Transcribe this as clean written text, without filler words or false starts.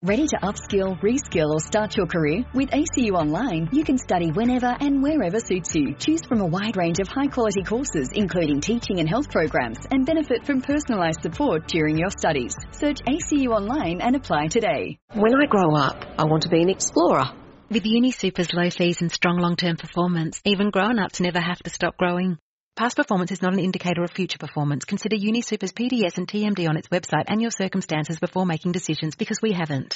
Ready to upskill, reskill or start your career? With ACU Online, you can study whenever and wherever suits you. Choose from a wide range of high-quality courses, including teaching and health programs, and benefit from personalised support during your studies. Search ACU Online and apply today. When I grow up, I want to be an explorer. With UniSuper's low fees and strong long-term performance, even grown-ups never have to stop growing. Past performance is not an indicator of future performance. Consider UniSuper's PDS and TMD on its website and your circumstances before making decisions, because we haven't.